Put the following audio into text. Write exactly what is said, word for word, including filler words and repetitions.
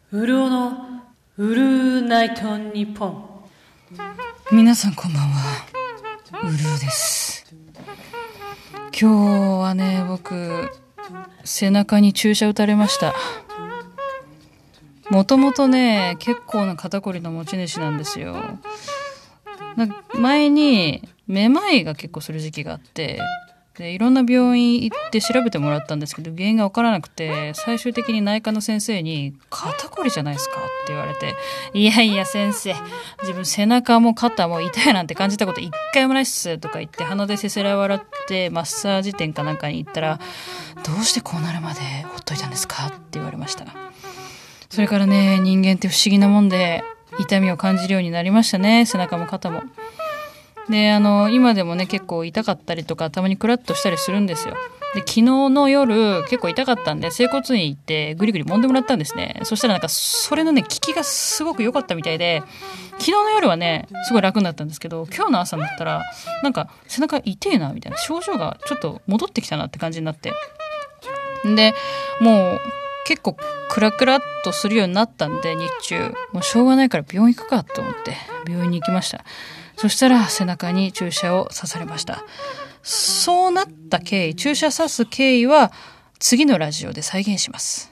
うるおのうるナイトニッポン。 皆さんこんばんは、うるうです。今日はね、僕背中に注射打たれました。もともとね、結構な肩こりの持ち主なんですよ。なんか前にめまいが結構する時期があって、でいろんな病院行って調べてもらったんですけど、原因が分からなくて、最終的に内科の先生に肩こりじゃないですかって言われて、いやいや先生、自分背中も肩も痛いなんて感じたこと一回もないっすとか言って、鼻でせせら笑ってマッサージ店かなんかに行ったら、どうしてこうなるまでほっといたんですかって言われました。それからね、人間って不思議なもんで痛みを感じるようになりましたね、背中も肩も。で、あの、今でもね、結構痛かったりとか、たまにクラッとしたりするんですよ。で、昨日の夜、結構痛かったんで、整骨院行って、ぐりぐり揉んでもらったんですね。そしたらなんか、それのね、効きがすごく良かったみたいで、昨日の夜はね、すごい楽になったんですけど、今日の朝になったら、なんか、背中痛えな、みたいな、症状がちょっと戻ってきたなって感じになって。で、もう、結構、クラクラっとするようになったんで、日中。もうしょうがないから病院行くかと思って、病院に行きました。そしたら背中に注射を刺されました。そうなった経緯、注射刺す経緯は次のラジオで再現します。